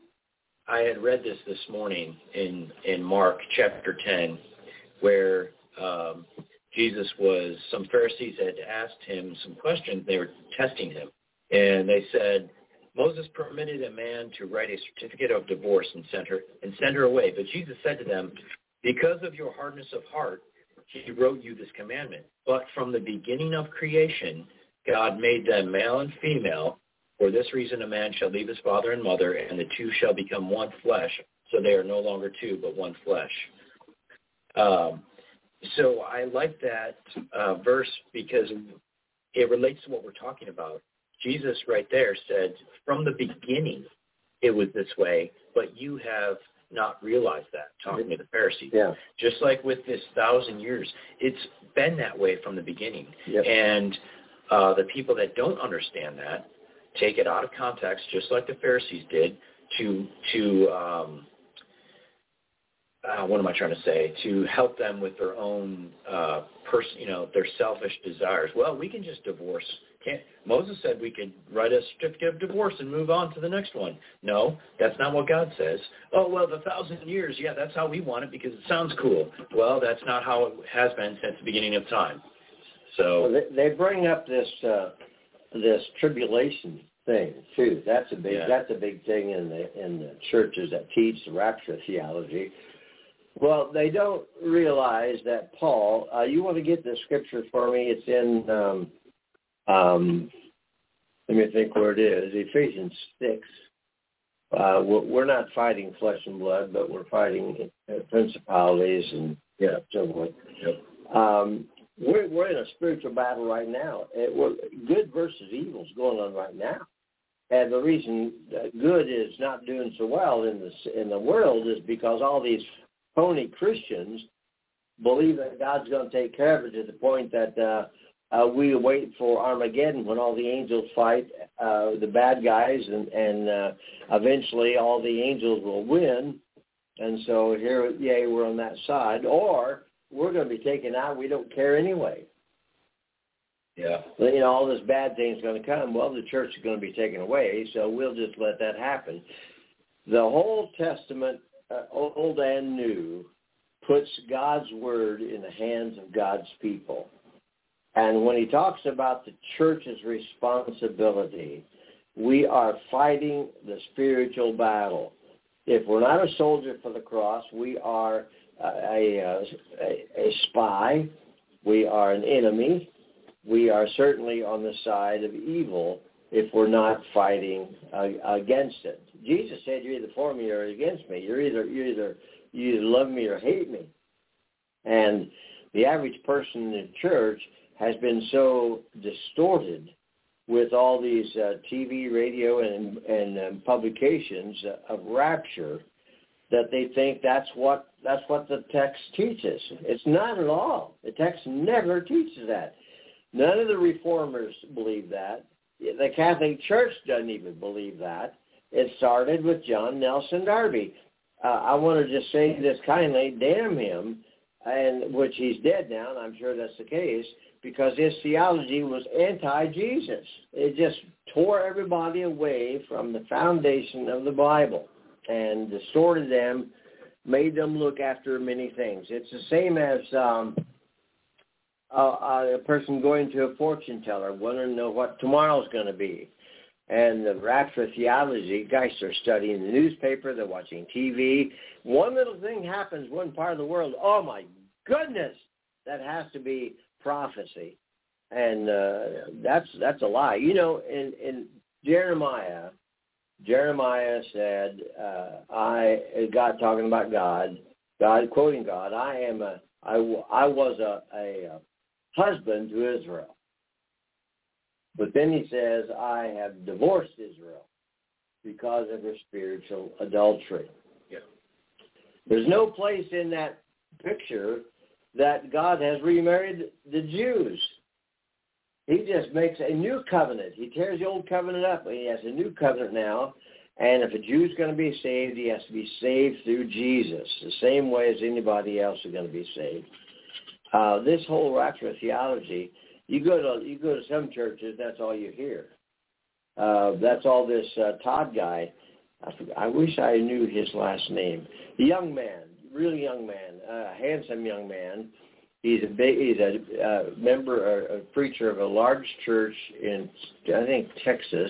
I had read this this morning in, in Mark chapter ten, where um, Jesus was, some Pharisees had asked him some questions. They were testing him. And they said, Moses permitted a man to write a certificate of divorce and send her and send her away. But Jesus said to them, because of your hardness of heart, he wrote you this commandment. But from the beginning of creation, God made them male and female. For this reason, a man shall leave his father and mother, and the two shall become one flesh. So they are no longer two, but one flesh. Um, so I like that uh, verse because it relates to what we're talking about. Jesus right there said, from the beginning, it was this way, but you have not realized that, talking to the Pharisees. Yeah. Just like with this thousand years, it's been that way from the beginning. Yep. And uh, the people that don't understand that take it out of context, just like the Pharisees did, to to um, uh, what am I trying to say? To help them with their own uh, person, you know, their selfish desires. Well, we can just divorce. Can't, Moses said we could write a certificate of divorce and move on to the next one. No, that's not what God says. Oh, well, the thousand years, yeah, that's how we want it because it sounds cool. Well, that's not how it has been since the beginning of time. So well, they, they bring up this uh, this tribulation thing too. That's a big yeah. that's a big thing in the in the churches that teach the rapture theology. Well, they don't realize that Paul. Uh, you want to get the scripture for me? It's in. Um, Um, let me think where it is. Ephesians six. Uh, we're, we're not fighting flesh and blood, but we're fighting uh, principalities and yeah, so forth. Yep. Um, we're, we're in a spiritual battle right now. It, we're, good versus evil is going on right now, and the reason that good is not doing so well in the in the world is because all these phony Christians believe that God's going to take care of it to the point that. Uh, Uh, we wait for Armageddon when all the angels fight uh, the bad guys, and, and uh, eventually all the angels will win. And so here, yay, we're on that side. Or we're going to be taken out. We don't care anyway. Yeah. You know, all this bad thing's going to come. Well, the church is going to be taken away, so we'll just let that happen. The whole Testament, uh, old and new, puts God's word in the hands of God's people. And when he talks about the church's responsibility, we are fighting the spiritual battle. If we're not a soldier for the cross, we are a, a, a spy. We are an enemy. We are certainly on the side of evil if we're not fighting uh, against it. Jesus said, "You're either for me or against me. You're either you either you either love me or hate me." And the average person in the church has been so distorted with all these uh, T V, radio, and, and um, publications of rapture that they think that's what that's what the text teaches. It's not at all. The text never teaches that. None of the reformers believe that. The Catholic Church doesn't even believe that. It started with John Nelson Darby. Uh, I want to just say this kindly, damn him, and which he's dead now, and I'm sure that's the case, because his theology was anti-Jesus. It just tore everybody away from the foundation of the Bible and distorted them, made them look after many things. It's the same as um, a, a person going to a fortune teller, wanting to know what tomorrow's going to be. And the rapture theology, guys are studying the newspaper, they're watching T V. One little thing happens one part of the world, oh my goodness, that has to be prophecy, and uh, that's that's a lie. You know, in, in Jeremiah, Jeremiah said, uh, "I God talking about God, God quoting God. I am a I, I was a, a, a husband to Israel, but then he says I have divorced Israel because of her spiritual adultery." Yeah. There's no place in that picture that God has remarried the Jews. He just makes a new covenant. He tears the old covenant up. He has a new covenant now. And if a Jew's going to be saved, he has to be saved through Jesus, the same way as anybody else is going to be saved. Uh, this whole rapture theology, you go to you go to some churches, that's all you hear. Uh, that's all this uh, Todd guy. I, forgot, I wish I knew his last name. The young man. Really young man, a uh, handsome young man. He's a big, he's a uh, member, a, a preacher of a large church in, I think, Texas,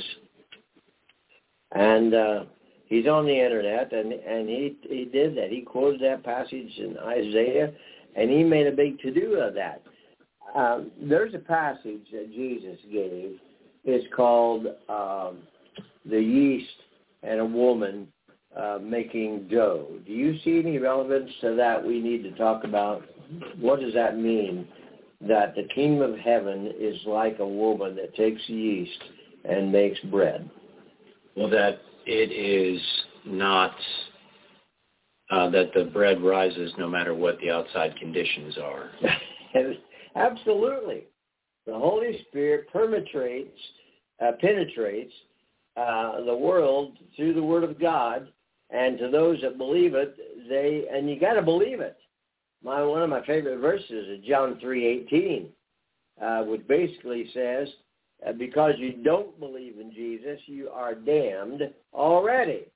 and uh, he's on the internet, and and he he did that. He quoted that passage in Isaiah, and he made a big to-do of that. Um, there's a passage that Jesus gave. It's called um, the yeast and a woman. Uh, making dough. Do you see any relevance to that we need to talk about? What does that mean, that the kingdom of heaven is like a woman that takes yeast and makes bread? Well, that it is not uh, that the bread rises no matter what the outside conditions are. Absolutely. The Holy Spirit penetrates, uh, penetrates uh, the world through the Word of God, and to those that believe it, they and you got to believe it. My one of my favorite verses is John three eighteen, uh, which basically says, uh, "Because you don't believe in Jesus, you are damned already.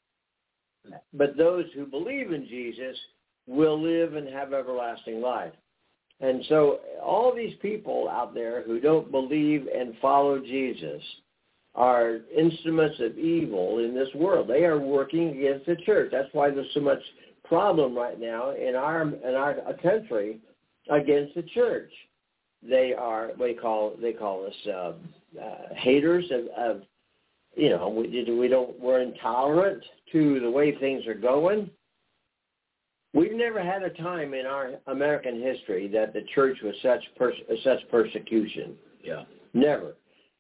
But those who believe in Jesus will live and have everlasting life." And so all these people out there who don't believe and follow Jesus are instruments of evil in this world. They are working against the church. That's why there's so much problem right now in our in our country against the church. They are they call they call us uh, uh, haters of, of you know we we don't we're intolerant to the way things are going. We've never had a time in our American history that the church was such pers- such persecution. Yeah, never.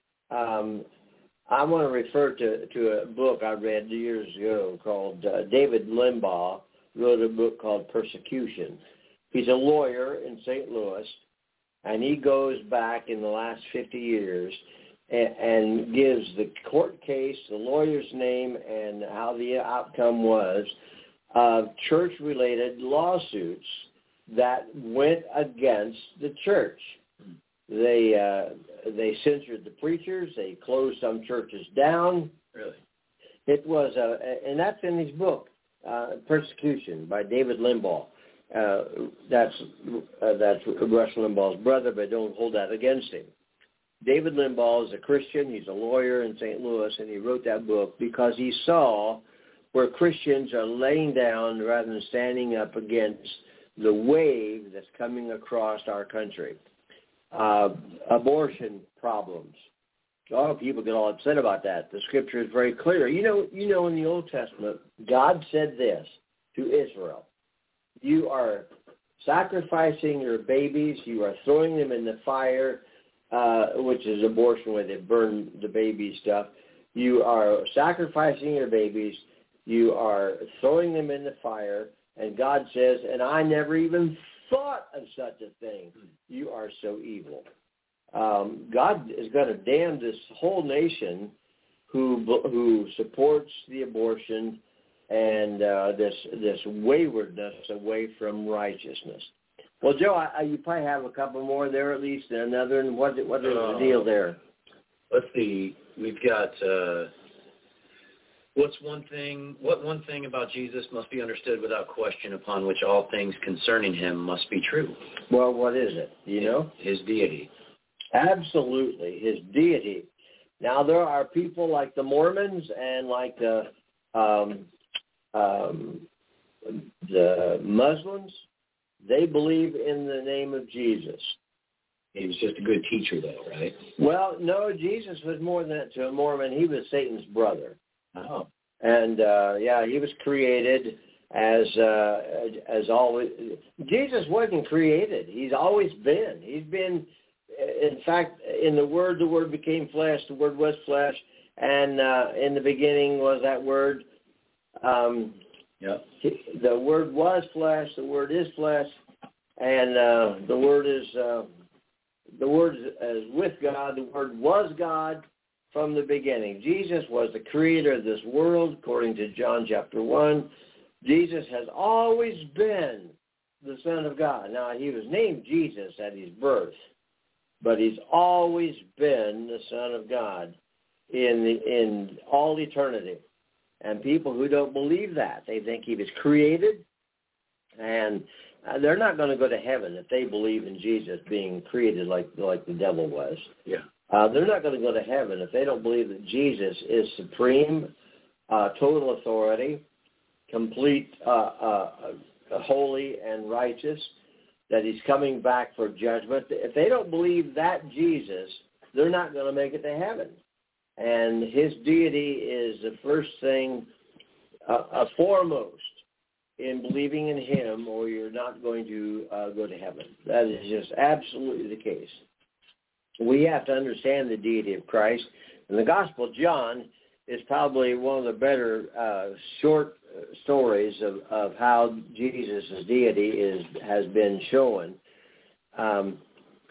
Um, I want to refer to to a book I read years ago called uh, David Limbaugh wrote a book called Persecution. He's a lawyer in Saint Louis, and he goes back in the last fifty years and, and gives the court case, the lawyer's name, and how the outcome was of church-related lawsuits that went against the church. They uh, they censored the preachers. They closed some churches down. Really? It was, uh, and that's in his book, uh, Persecution by David Limbaugh. Uh, that's uh, that's Rush Limbaugh's brother, but don't hold that against him. David Limbaugh is a Christian. He's a lawyer in Saint Louis, and he wrote that book because he saw where Christians are laying down rather than standing up against the wave that's coming across our country. Uh, abortion problems. A lot of people get all upset about that. The scripture is very clear. You know, you know, in the Old Testament, God said this to Israel: "You are sacrificing your babies. You are throwing them in the fire," uh, which is abortion, where they burn the baby stuff. "You are sacrificing your babies. You are throwing them in the fire." And God says, "And I never even thought of such a thing. You are so evil." Um, God is going to damn this whole nation who who supports the abortion and uh, this this waywardness away from righteousness. Well, Joe, I, I, you probably have a couple more there at least, and another. And what what is uh, the deal there? Let's see. We've got. Uh... What's one thing, what one thing about Jesus must be understood without question, upon which all things concerning him must be true? Well, what is it? You know? His deity. Absolutely, his deity. Now, there are people like the Mormons and like the, um, um, the Muslims. They believe in the name of Jesus. He was just a good teacher, though, right? Well, no, Jesus was more than that to a Mormon. He was Satan's brother. Oh. And, uh, yeah, he was created as uh, as always. Jesus wasn't created. He's always been. He's been, in fact, in the Word, the Word became flesh. The Word was flesh. And uh, in the beginning was that Word. Um, yeah. The Word was flesh. The Word is flesh. And uh, the Word is, uh, the Word is with God. The Word was God from the beginning. Jesus was the creator of this world, according to John chapter one. Jesus has always been the Son of God. Now, he was named Jesus at his birth, but he's always been the Son of God in the, in all eternity. And people who don't believe that, they think he was created, and uh, they're not going to go to heaven if they believe in Jesus being created like like the devil was. Yeah. Uh, they're not going to go to heaven if they don't believe that Jesus is supreme, uh, total authority, complete, uh, uh, holy and righteous, that he's coming back for judgment. If they don't believe that Jesus, they're not going to make it to heaven. And his deity is the first thing, uh, uh, foremost in believing in him, or you're not going to uh, go to heaven. That is just absolutely the case. We have to understand the deity of Christ. And the Gospel of John is probably one of the better uh, short stories of, of how Jesus' deity is has been shown. Um,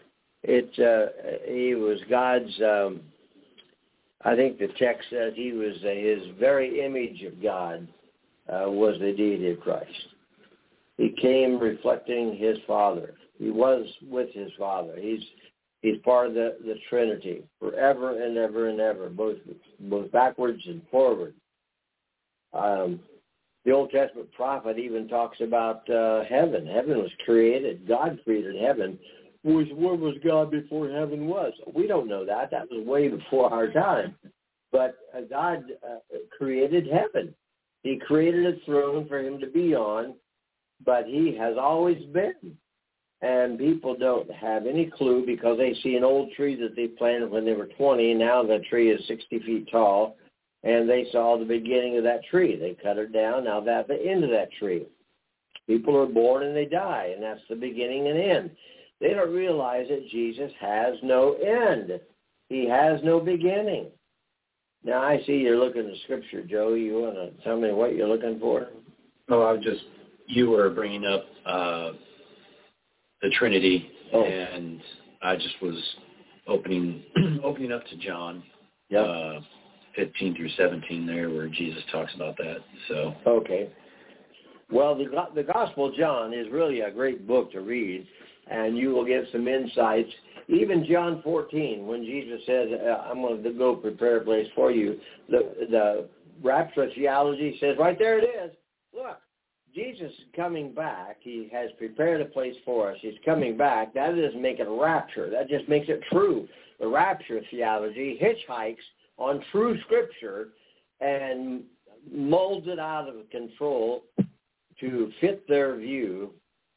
it uh, he was God's. Um, I think the text says he was uh, his very image of God uh, was the deity of Christ. He came reflecting his Father. He was with his Father. He's he's part of the, the Trinity forever and ever and ever, both both backwards and forward. Um, the Old Testament prophet even talks about uh, heaven. Heaven was created. God created heaven. Was, where was God before heaven was? We don't know that. That was way before our time. But uh, God uh, created heaven. He created a throne for him to be on, but he has always been. And people don't have any clue because they see an old tree that they planted when they were twenty. Now the tree is sixty feet tall, and they saw the beginning of that tree. They cut it down. Now that's the end of that tree. People are born and they die, and that's the beginning and end. They don't realize that Jesus has no end. He has no beginning. Now, I see you're looking at Scripture, Joe. You want to tell me what you're looking for? Oh, I was just, you were bringing up uh, the Trinity, oh. and I just was opening opening up to John yep. uh, fifteen through seventeen there where Jesus talks about that. So Okay. Well, the, the Gospel of John is really a great book to read, and you will get some insights. Even John fourteen, when Jesus says, uh, I'm going to go prepare a place for you, the, the rapture theology says, right there it is. Look, Jesus is coming back. He has prepared a place for us. He's coming back. That doesn't make it a rapture. That just makes it true. The rapture theology hitchhikes on true Scripture and molds it out of control to fit their view.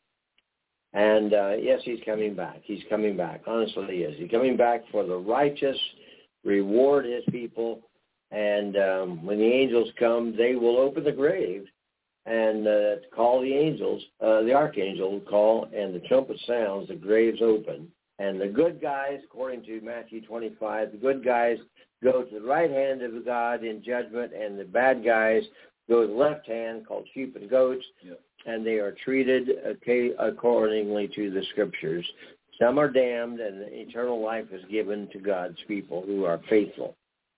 And, uh, yes, he's coming back. He's coming back. Honestly, he is. He's coming back for the righteous, reward his people. And um, when the angels come, they will open the grave and uh, call the angels. Uh, the archangel will call, and the trumpet sounds, the graves open. And the good guys, according to Matthew twenty-five, the good guys go to the right hand of God in judgment, and the bad guys go to the left hand, called sheep and goats. Yep. And they are treated accordingly to the Scriptures. Some are damned, and eternal life is given to God's people who are faithful.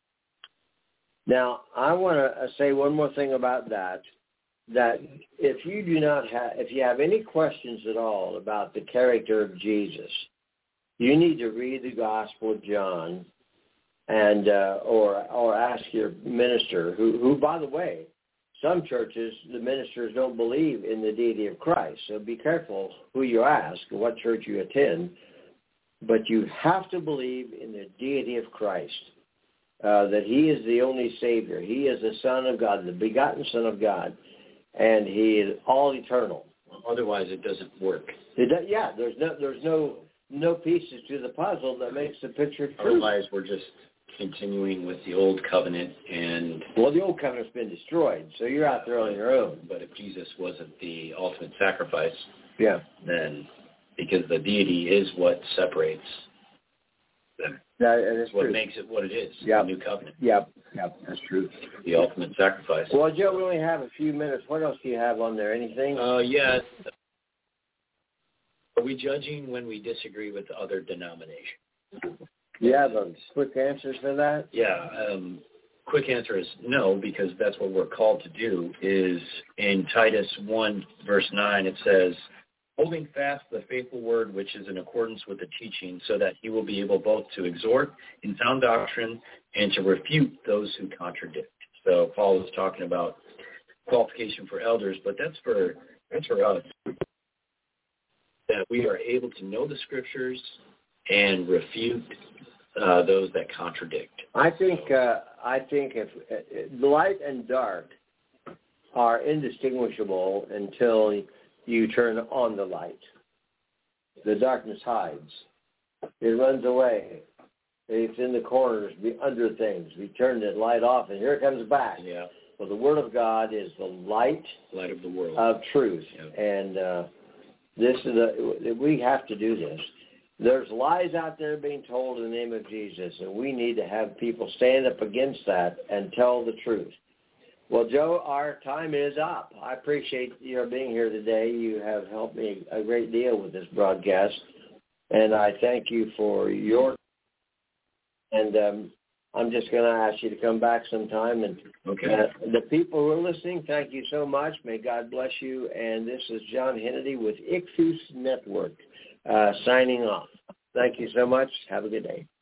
Now, I want to say one more thing about that, that if you do not have, if you have any questions at all about the character of Jesus, you need to read the Gospel of John and uh, or or ask your minister, who, who, by the way, some churches, the ministers don't believe in the deity of Christ. So be careful who you ask, what church you attend. But you have to believe in the deity of Christ, uh, that he is the only Savior. He is the Son of God, the begotten Son of God, and he is all eternal. Otherwise, it doesn't work. It does, yeah, there's no there's no no pieces to the puzzle that makes the picture true. Otherwise, we're just continuing with the old covenant, and well, the old covenant's been destroyed, so you're out there on your own. But if Jesus wasn't the ultimate sacrifice, yeah, then because the deity is what separates them, that is what true. makes it what it is. Yep. The new covenant. Yep, yep, that's true. The ultimate sacrifice. Well, Joe, we only have a few minutes. What else do you have on there? Anything? Uh, yeah. Are we judging when we disagree with other denominations? You have a quick answer for that? Yeah. Um, quick answer is no, because that's what we're called to do. Is in Titus one, verse nine, it says, holding fast the faithful word which is in accordance with the teaching, so that he will be able both to exhort in sound doctrine and to refute those who contradict. So Paul is talking about qualification for elders, but that's for that's for us, that we are able to know the Scriptures and refute uh, those that contradict. I think uh, I think if uh, light and dark are indistinguishable until you turn on the light. The darkness hides. It runs away. It's in the corners, be under things. We turn the light off, and here it comes back. Yeah. Well, the Word of God is the light, light of the world, of truth, yeah. and uh, this is a, we have to do this. There's lies out there being told in the name of Jesus, and we need to have people stand up against that and tell the truth. Well, Joe, our time is up. I appreciate your being here today. You have helped me a great deal with this broadcast. And I thank you for your, and um, I'm just going to ask you to come back sometime. And okay. uh, the people who are listening, thank you so much. May God bless you. And this is John Hannity with Ichthus Network uh, signing off. Thank you so much. Have a good day.